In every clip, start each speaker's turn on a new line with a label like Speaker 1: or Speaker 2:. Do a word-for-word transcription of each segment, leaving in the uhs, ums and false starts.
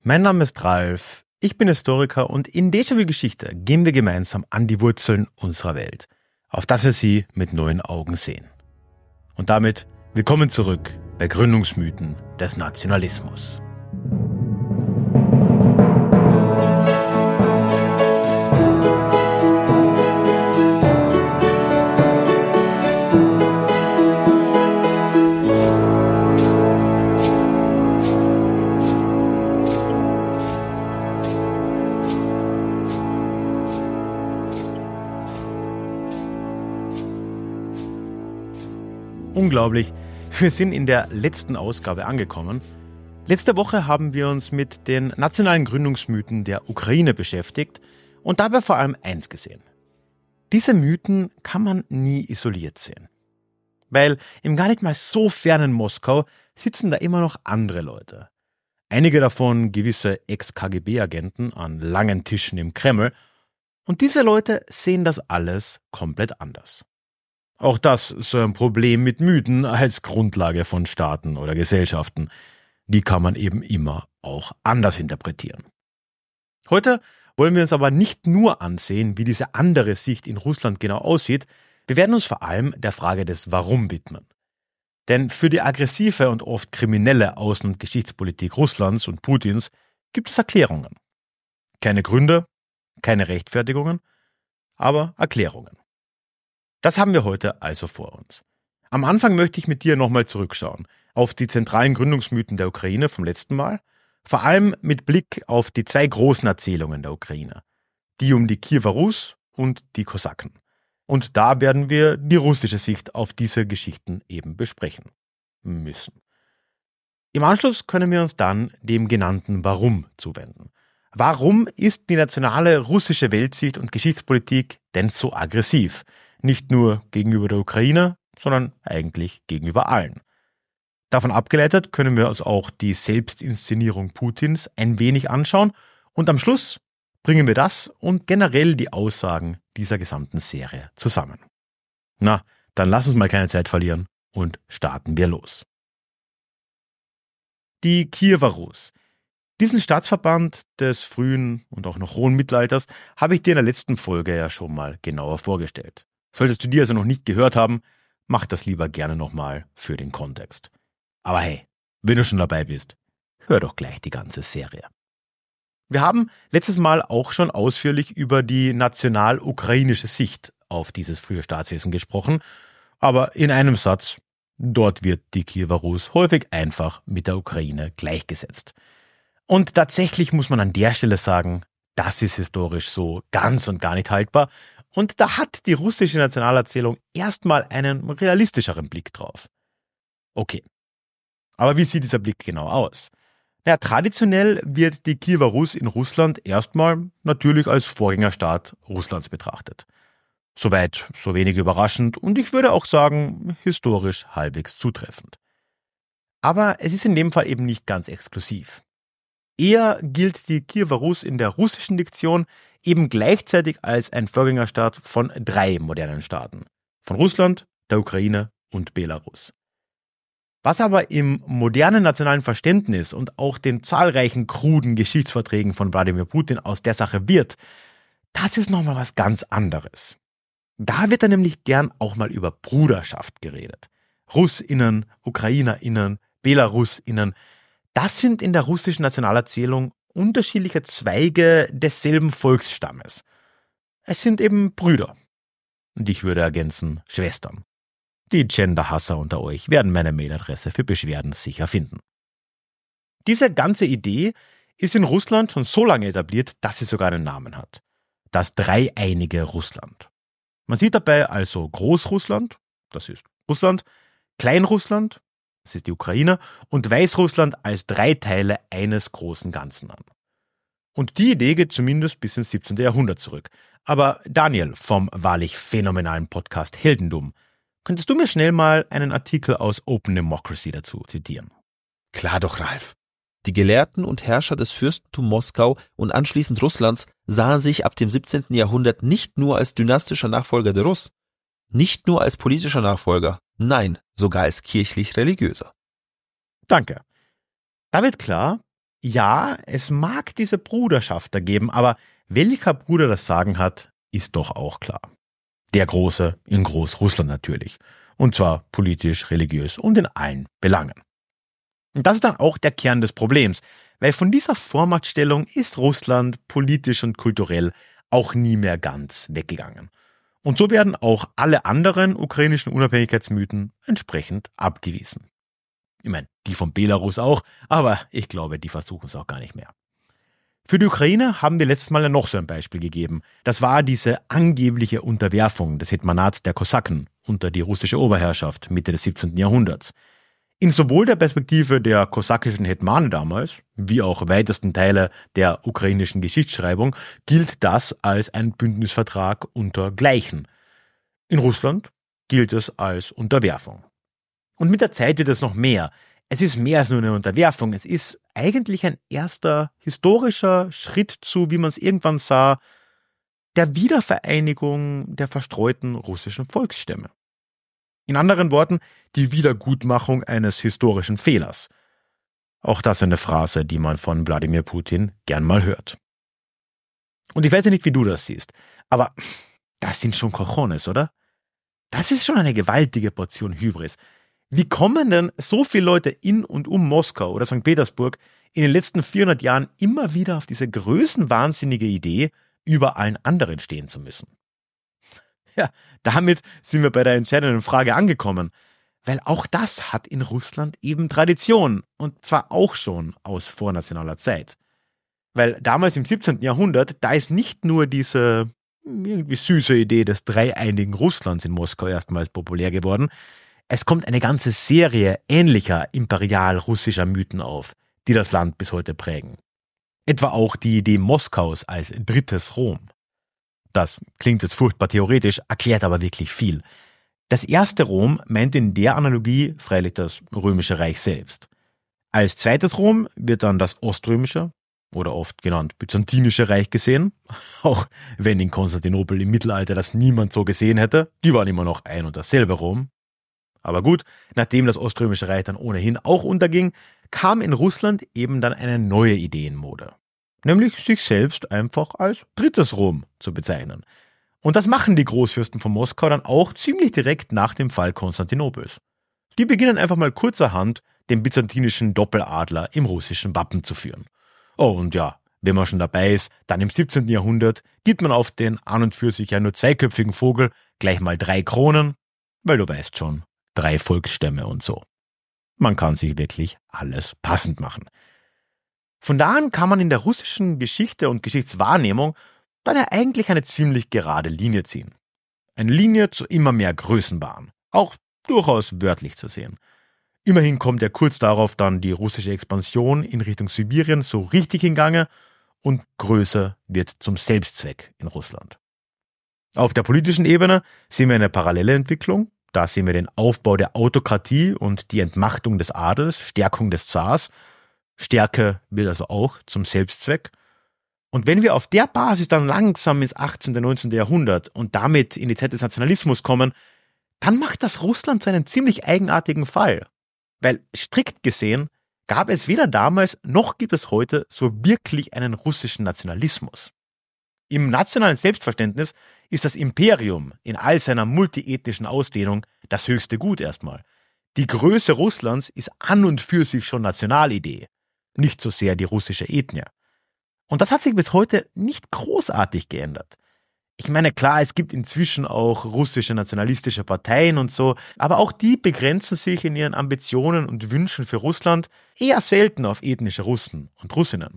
Speaker 1: Mein Name ist Ralf, ich bin Historiker und in Déjà-vu Geschichte gehen wir gemeinsam an die Wurzeln unserer Welt, auf dass wir sie mit neuen Augen sehen. Und damit willkommen zurück bei Gründungsmythen des Nationalismus. Unglaublich, wir sind in der letzten Ausgabe angekommen. Letzte Woche haben wir uns mit den nationalen Gründungsmythen der Ukraine beschäftigt und dabei vor allem eins gesehen. Diese Mythen kann man nie isoliert sehen. Weil im gar nicht mal so fernen Moskau sitzen da immer noch andere Leute. Einige davon gewisse Ex-K G B-Agenten an langen Tischen im Kreml. Und diese Leute sehen das alles komplett anders. Auch das ist so ein Problem mit Mythen als Grundlage von Staaten oder Gesellschaften. Die kann man eben immer auch anders interpretieren. Heute wollen wir uns aber nicht nur ansehen, wie diese andere Sicht in Russland genau aussieht, wir werden uns vor allem der Frage des Warum widmen. Denn für die aggressive und oft kriminelle Außen- und Geschichtspolitik Russlands und Putins gibt es Erklärungen. Keine Gründe, keine Rechtfertigungen, aber Erklärungen. Das haben wir heute also vor uns. Am Anfang möchte ich mit dir nochmal zurückschauen auf die zentralen Gründungsmythen der Ukraine vom letzten Mal, vor allem mit Blick auf die zwei großen Erzählungen der Ukraine, die um die Kiewer Rus und die Kosaken. Und da werden wir die russische Sicht auf diese Geschichten eben besprechen müssen. Im Anschluss können wir uns dann dem genannten Warum zuwenden. Warum ist die nationale russische Weltsicht und Geschichtspolitik denn so aggressiv? Nicht nur gegenüber der Ukraine, sondern eigentlich gegenüber allen. Davon abgeleitet können wir uns auch die Selbstinszenierung Putins ein wenig anschauen und am Schluss bringen wir das und generell die Aussagen dieser gesamten Serie zusammen. Na, dann lass uns mal keine Zeit verlieren und starten wir los. Die Kiewer Rus. Diesen Staatsverband des frühen und auch noch hohen Mittelalters habe ich dir in der letzten Folge ja schon mal genauer vorgestellt. Solltest du die also noch nicht gehört haben, mach das lieber gerne nochmal für den Kontext. Aber hey, wenn du schon dabei bist, hör doch gleich die ganze Serie. Wir haben letztes Mal auch schon ausführlich über die national-ukrainische Sicht auf dieses frühe Staatswesen gesprochen, aber in einem Satz, dort wird die Kiewer Rus häufig einfach mit der Ukraine gleichgesetzt. Und tatsächlich muss man an der Stelle sagen, das ist historisch so ganz und gar nicht haltbar. Und da hat die russische Nationalerzählung erstmal einen realistischeren Blick drauf. Okay, aber wie sieht dieser Blick genau aus? Ja, traditionell wird die Kiewer Rus in Russland erstmal natürlich als Vorgängerstaat Russlands betrachtet. Soweit so wenig überraschend und ich würde auch sagen, historisch halbwegs zutreffend. Aber es ist in dem Fall eben nicht ganz exklusiv. Eher gilt die Kiewer Rus in der russischen Diktion eben gleichzeitig als ein Vorgängerstaat von drei modernen Staaten. Von Russland, der Ukraine und Belarus. Was aber im modernen nationalen Verständnis und auch den zahlreichen kruden Geschichtsverträgen von Wladimir Putin aus der Sache wird, das ist nochmal was ganz anderes. Da wird dann nämlich gern auch mal über Bruderschaft geredet. RussInnen, UkrainerInnen, BelarusInnen. Das sind in der russischen Nationalerzählung unterschiedliche Zweige desselben Volksstammes. Es sind eben Brüder. Und ich würde ergänzen, Schwestern. Die Genderhasser unter euch werden meine Mailadresse für Beschwerden sicher finden. Diese ganze Idee ist in Russland schon so lange etabliert, dass sie sogar einen Namen hat. Das dreieinige Russland. Man sieht dabei also Großrussland, das ist Russland, Kleinrussland, das ist die Ukraine, und Weißrussland als drei Teile eines großen Ganzen an. Und die Idee geht zumindest bis ins siebzehnten Jahrhundert zurück. Aber Daniel vom wahrlich phänomenalen Podcast Heldendum, könntest du mir schnell mal einen Artikel aus Open Democracy dazu zitieren?
Speaker 2: Klar doch, Ralf. Die Gelehrten und Herrscher des Fürstentums Moskau und anschließend Russlands sahen sich ab dem siebzehnten Jahrhundert nicht nur als dynastischer Nachfolger der Russ, nicht nur als politischer Nachfolger, nein, sogar als kirchlich-religiöser.
Speaker 1: Danke. Da wird klar, ja, es mag diese Bruderschaft da geben, aber welcher Bruder das Sagen hat, ist doch auch klar. Der Große in Großrussland natürlich. Und zwar politisch, religiös und in allen Belangen. Und das ist dann auch der Kern des Problems, weil von dieser Vormachtstellung ist Russland politisch und kulturell auch nie mehr ganz weggegangen. Und so werden auch alle anderen ukrainischen Unabhängigkeitsmythen entsprechend abgewiesen. Ich meine, die von Belarus auch, aber ich glaube, die versuchen es auch gar nicht mehr. Für die Ukraine haben wir letztes Mal ja noch so ein Beispiel gegeben. Das war diese angebliche Unterwerfung des Hetmanats der Kosaken unter die russische Oberherrschaft Mitte des siebzehnten Jahrhunderts. In sowohl der Perspektive der kosakischen Hetmane damals, wie auch weitesten Teile der ukrainischen Geschichtsschreibung, gilt das als ein Bündnisvertrag unter Gleichen. In Russland gilt es als Unterwerfung. Und mit der Zeit wird es noch mehr. Es ist mehr als nur eine Unterwerfung. Es ist eigentlich ein erster historischer Schritt zu, wie man es irgendwann sah, der Wiedervereinigung der verstreuten russischen Volksstämme. In anderen Worten, die Wiedergutmachung eines historischen Fehlers. Auch das ist eine Phrase, die man von Wladimir Putin gern mal hört. Und ich weiß ja nicht, wie du das siehst, aber das sind schon Cojones, oder? Das ist schon eine gewaltige Portion Hybris. Wie kommen denn so viele Leute in und um Moskau oder Sankt Petersburg in den letzten vierhundert Jahren immer wieder auf diese größenwahnsinnige Idee, über allen anderen stehen zu müssen? Ja, damit sind wir bei der entscheidenden Frage angekommen, weil auch das hat in Russland eben Tradition und zwar auch schon aus vornationaler Zeit. Weil damals im siebzehnten Jahrhundert, da ist nicht nur diese irgendwie süße Idee des dreieinigen Russlands in Moskau erstmals populär geworden, es kommt eine ganze Serie ähnlicher imperial-russischer Mythen auf, die das Land bis heute prägen. Etwa auch die Idee Moskaus als drittes Rom. Das klingt jetzt furchtbar theoretisch, erklärt aber wirklich viel. Das erste Rom meint in der Analogie freilich das Römische Reich selbst. Als zweites Rom wird dann das Oströmische oder oft genannt Byzantinische Reich gesehen, auch wenn in Konstantinopel im Mittelalter das niemand so gesehen hätte, die waren immer noch ein und dasselbe Rom. Aber gut, nachdem das Oströmische Reich dann ohnehin auch unterging, kam in Russland eben dann eine neue Idee in Mode. Nämlich sich selbst einfach als drittes Rom zu bezeichnen. Und das machen die Großfürsten von Moskau dann auch ziemlich direkt nach dem Fall Konstantinopels. Die beginnen einfach mal kurzerhand den byzantinischen Doppeladler im russischen Wappen zu führen. Oh, und ja, wenn man schon dabei ist, dann im siebzehnten Jahrhundert gibt man auf den an und für sich ja nur zweiköpfigen Vogel gleich mal drei Kronen, weil du weißt schon, drei Volksstämme und so. Man kann sich wirklich alles passend machen. Von da an kann man in der russischen Geschichte und Geschichtswahrnehmung dann ja eigentlich eine ziemlich gerade Linie ziehen. Eine Linie zu immer mehr Größenbahn, auch durchaus wörtlich zu sehen. Immerhin kommt ja kurz darauf dann die russische Expansion in Richtung Sibirien so richtig in Gange und Größe wird zum Selbstzweck in Russland. Auf der politischen Ebene sehen wir eine parallele Entwicklung. Da sehen wir den Aufbau der Autokratie und die Entmachtung des Adels, Stärkung des Zars. Stärke wird also auch zum Selbstzweck. Und wenn wir auf der Basis dann langsam ins achtzehnten, neunzehnten Jahrhundert und damit in die Zeit des Nationalismus kommen, dann macht das Russland zu einem ziemlich eigenartigen Fall. Weil strikt gesehen gab es weder damals noch gibt es heute so wirklich einen russischen Nationalismus. Im nationalen Selbstverständnis ist das Imperium in all seiner multiethnischen Ausdehnung das höchste Gut erstmal. Die Größe Russlands ist an und für sich schon Nationalidee, nicht so sehr die russische Ethnie. Und das hat sich bis heute nicht großartig geändert. Ich meine, klar, es gibt inzwischen auch russische nationalistische Parteien und so, aber auch die begrenzen sich in ihren Ambitionen und Wünschen für Russland eher selten auf ethnische Russen und Russinnen.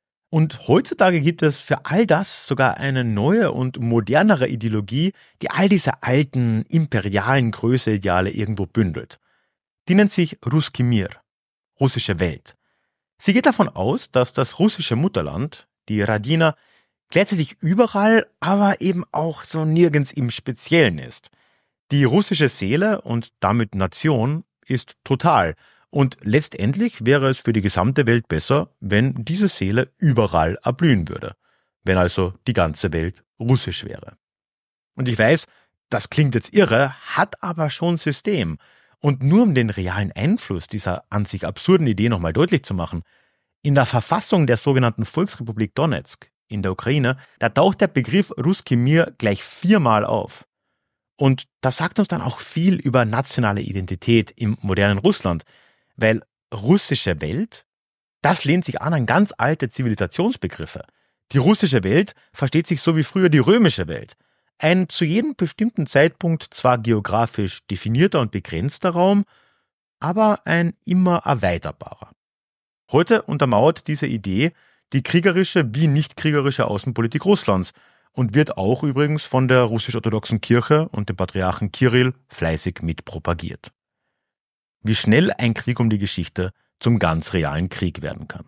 Speaker 1: Und heutzutage gibt es für all das sogar eine neue und modernere Ideologie, die all diese alten imperialen Größeideale irgendwo bündelt. Die nennt sich Russki Mir, russische Welt. Sie geht davon aus, dass das russische Mutterland, die Radina, gleichzeitig überall, aber eben auch so nirgends im Speziellen ist. Die russische Seele und damit Nation ist total. Und letztendlich wäre es für die gesamte Welt besser, wenn diese Seele überall erblühen würde. Wenn also die ganze Welt russisch wäre. Und ich weiß, das klingt jetzt irre, hat aber schon System. Und nur um den realen Einfluss dieser an sich absurden Idee nochmal deutlich zu machen, In der Verfassung der sogenannten Volksrepublik Donezk in der Ukraine, da taucht der Begriff Russki Mir gleich viermal auf. Und das sagt uns dann auch viel über nationale Identität im modernen Russland, weil russische Welt, das lehnt sich an an ganz alte Zivilisationsbegriffe. Die russische Welt versteht sich so wie früher die römische Welt. Ein zu jedem bestimmten Zeitpunkt zwar geografisch definierter und begrenzter Raum, aber ein immer erweiterbarer. Heute untermauert diese Idee die kriegerische wie nicht kriegerische Außenpolitik Russlands und wird auch übrigens von der russisch-orthodoxen Kirche und dem Patriarchen Kirill fleißig mitpropagiert. Wie schnell ein Krieg um die Geschichte zum ganz realen Krieg werden kann.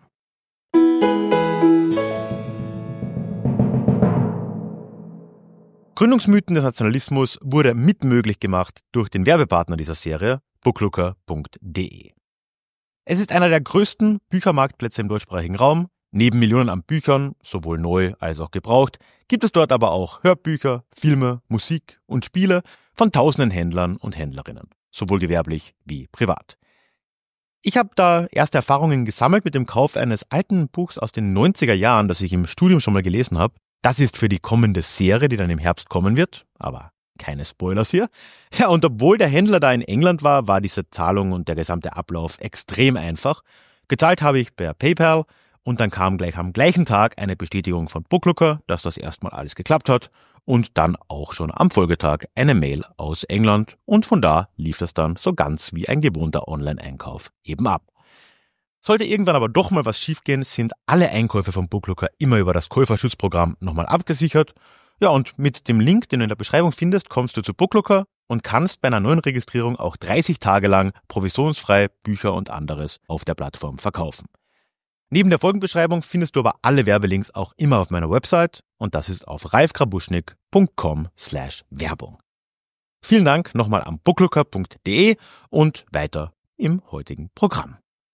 Speaker 1: Gründungsmythen des Nationalismus wurde mitmöglich gemacht durch den Werbepartner dieser Serie, booklooker punkt de. Es ist einer der größten Büchermarktplätze im deutschsprachigen Raum. Neben Millionen an Büchern, sowohl neu als auch gebraucht, gibt es dort aber auch Hörbücher, Filme, Musik und Spiele von tausenden Händlern und Händlerinnen, sowohl gewerblich wie privat. Ich habe da erste Erfahrungen gesammelt mit dem Kauf eines alten Buchs aus den neunziger Jahren, das ich im Studium schon mal gelesen habe. Das ist für die kommende Serie, die dann im Herbst kommen wird, aber keine Spoilers hier. Ja, und obwohl der Händler da in England war, war diese Zahlung und der gesamte Ablauf extrem einfach. Gezahlt habe ich per PayPal und dann kam gleich am gleichen Tag eine Bestätigung von Booklooker, dass das erstmal alles geklappt hat und dann auch schon am Folgetag eine Mail aus England und von da lief das dann so ganz wie ein gewohnter Online-Einkauf eben ab. Sollte irgendwann aber doch mal was schiefgehen, sind alle Einkäufe von Booklooker immer über das Käuferschutzprogramm nochmal abgesichert. Ja, und mit dem Link, den du in der Beschreibung findest, kommst du zu Booklooker und kannst bei einer neuen Registrierung auch dreißig Tage lang provisionsfrei Bücher und anderes auf der Plattform verkaufen. Neben der Folgenbeschreibung findest du aber alle Werbelinks auch immer auf meiner Website und das ist auf ralfgrabuschnik punkt com slash Werbung. Vielen Dank nochmal an booklooker punkt de und weiter im heutigen Programm.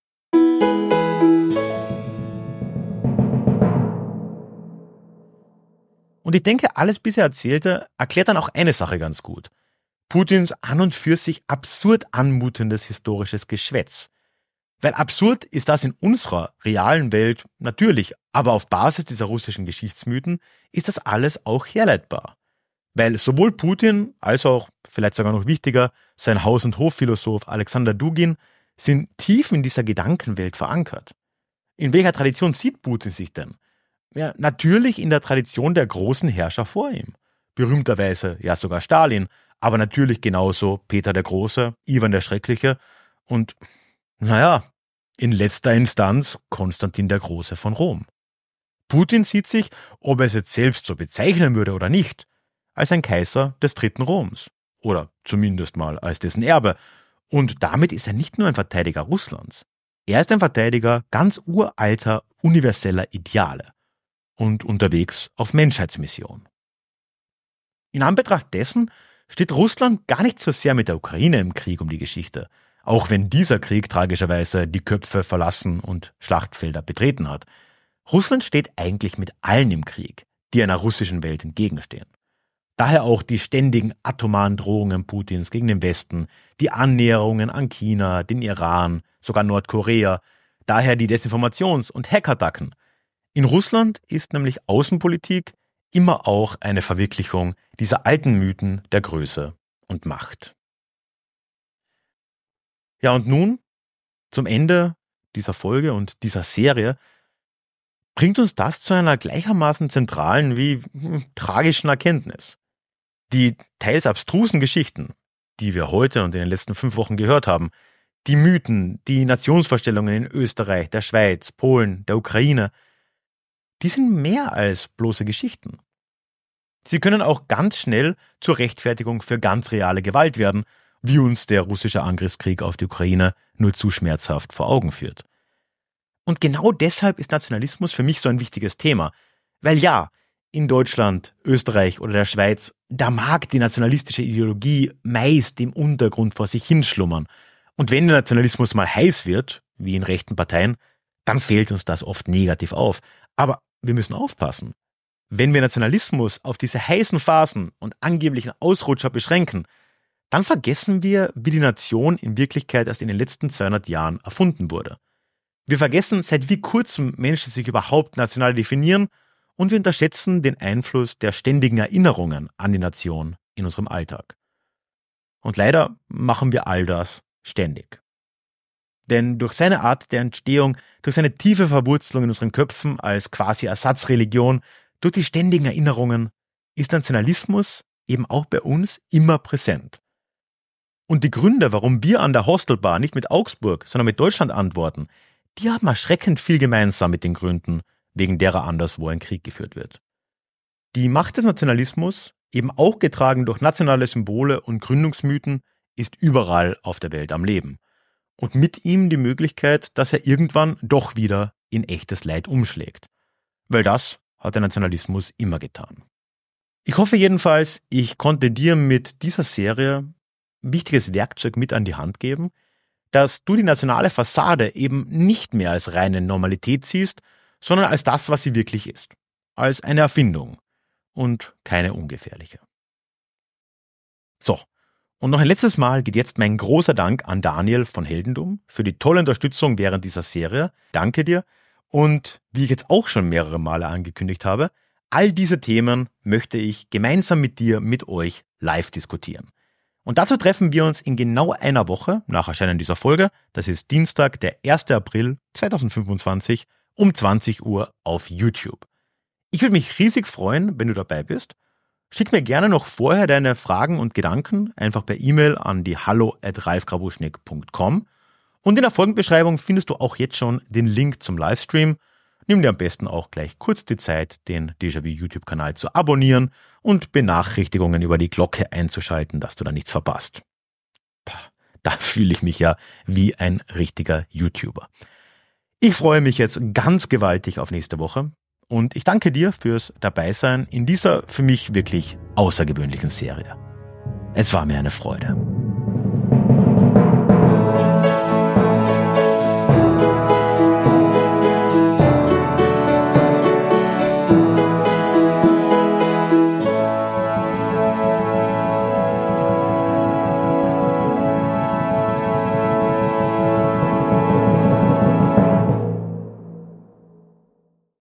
Speaker 1: Und ich denke, alles bisher Erzählte erklärt dann auch eine Sache ganz gut. Putins an und für sich absurd anmutendes historisches Geschwätz. Weil absurd ist das in unserer realen Welt natürlich, aber auf Basis dieser russischen Geschichtsmythen ist das alles auch herleitbar. Weil sowohl Putin als auch, vielleicht sogar noch wichtiger, sein Haus- und Hofphilosoph Alexander Dugin sind tief in dieser Gedankenwelt verankert. In welcher Tradition sieht Putin sich denn? Ja, natürlich in der Tradition der großen Herrscher vor ihm. Berühmterweise ja sogar Stalin, aber natürlich genauso Peter der Große, Iwan der Schreckliche und, naja, in letzter Instanz Konstantin der Große von Rom. Putin sieht sich, ob er es jetzt selbst so bezeichnen würde oder nicht, als ein Kaiser des Dritten Roms. Oder zumindest mal als dessen Erbe. Und damit ist er nicht nur ein Verteidiger Russlands. Er ist ein Verteidiger ganz uralter, universeller Ideale. Und unterwegs auf Menschheitsmission. In Anbetracht dessen steht Russland gar nicht so sehr mit der Ukraine im Krieg um die Geschichte, auch wenn dieser Krieg tragischerweise die Köpfe verlassen und Schlachtfelder betreten hat. Russland steht eigentlich mit allen im Krieg, die einer russischen Welt entgegenstehen. Daher auch die ständigen atomaren Drohungen Putins gegen den Westen, die Annäherungen an China, den Iran, sogar Nordkorea, daher die Desinformations- und Hackattacken. In Russland ist nämlich Außenpolitik immer auch eine Verwirklichung dieser alten Mythen der Größe und Macht. Ja, und nun, zum Ende dieser Folge und dieser Serie, bringt uns das zu einer gleichermaßen zentralen wie hm, tragischen Erkenntnis. Die teils abstrusen Geschichten, die wir heute und in den letzten fünf Wochen gehört haben, die Mythen, die Nationsvorstellungen in Österreich, der Schweiz, Polen, der Ukraine, die sind mehr als bloße Geschichten. Sie können auch ganz schnell zur Rechtfertigung für ganz reale Gewalt werden, wie uns der russische Angriffskrieg auf die Ukraine nur zu schmerzhaft vor Augen führt. Und genau deshalb ist Nationalismus für mich so ein wichtiges Thema. Weil ja, in Deutschland, Österreich oder der Schweiz, da mag die nationalistische Ideologie meist im Untergrund vor sich hinschlummern. Und wenn der Nationalismus mal heiß wird, wie in rechten Parteien, dann fällt uns das oft negativ auf. Aber wir müssen aufpassen. Wenn wir Nationalismus auf diese heißen Phasen und angeblichen Ausrutscher beschränken, dann vergessen wir, wie die Nation in Wirklichkeit erst in den letzten zweihundert Jahren erfunden wurde. Wir vergessen, seit wie kurzem Menschen sich überhaupt national definieren und wir unterschätzen den Einfluss der ständigen Erinnerungen an die Nation in unserem Alltag. Und leider machen wir all das ständig. Denn durch seine Art der Entstehung, durch seine tiefe Verwurzelung in unseren Köpfen als quasi Ersatzreligion, durch die ständigen Erinnerungen ist Nationalismus eben auch bei uns immer präsent. Und die Gründe, warum wir an der Hostelbar nicht mit Augsburg, sondern mit Deutschland antworten, die haben erschreckend viel gemeinsam mit den Gründen, wegen derer anderswo ein Krieg geführt wird. Die Macht des Nationalismus, eben auch getragen durch nationale Symbole und Gründungsmythen, ist überall auf der Welt am Leben. Und mit ihm die Möglichkeit, dass er irgendwann doch wieder in echtes Leid umschlägt. Weil das hat der Nationalismus immer getan. Ich hoffe jedenfalls, ich konnte dir mit dieser Serie ein wichtiges Werkzeug mit an die Hand geben, dass du die nationale Fassade eben nicht mehr als reine Normalität siehst, sondern als das, was sie wirklich ist. Als eine Erfindung und keine ungefährliche. So, und noch ein letztes Mal geht jetzt mein großer Dank an Daniel von Heldendum für die tolle Unterstützung während dieser Serie. Danke dir. Und wie ich jetzt auch schon mehrere Male angekündigt habe, all diese Themen möchte ich gemeinsam mit dir, mit euch live diskutieren. Und dazu treffen wir uns in genau einer Woche nach Erscheinen dieser Folge. Das ist Dienstag, der erster April zweitausendfünfundzwanzig um zwanzig Uhr auf YouTube. Ich würde mich riesig freuen, wenn du dabei bist. Schick mir gerne noch vorher deine Fragen und Gedanken einfach per E-Mail an die hallo at ralf grabuschnick punkt com. Und in der Folgenbeschreibung findest du auch jetzt schon den Link zum Livestream. Nimm dir am besten auch gleich kurz die Zeit, den Déjà-vu YouTube-Kanal zu abonnieren und Benachrichtigungen über die Glocke einzuschalten, dass du da nichts verpasst. Pah, da fühle ich mich ja wie ein richtiger YouTuber. Ich freue mich jetzt ganz gewaltig auf nächste Woche und ich danke dir fürs Dabeisein in dieser für mich wirklich außergewöhnlichen Serie. Es war mir eine Freude.